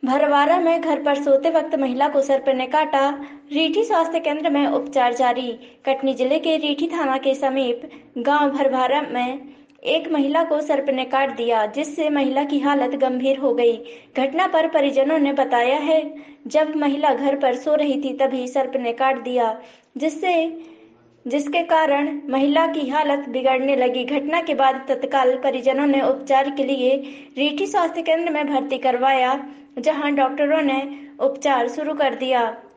भरवारा में घर पर सोते वक्त महिला को सर्प ने काटा। रीठी स्वास्थ्य केंद्र में उपचार जारी। कटनी जिले के रीठी थाना के समीप गांव भरवारा में एक महिला को सर्प ने काट दिया, जिससे महिला की हालत गंभीर हो गई। घटना पर परिजनों ने बताया है, जब महिला घर पर सो रही थी तभी सर्प ने काट दिया, जिसके कारण महिला की हालत बिगड़ने लगी। घटना के बाद तत्काल परिजनों ने उपचार के लिए रीठी स्वास्थ्य केंद्र में भर्ती करवाया, जहां डॉक्टरों ने उपचार शुरू कर दिया।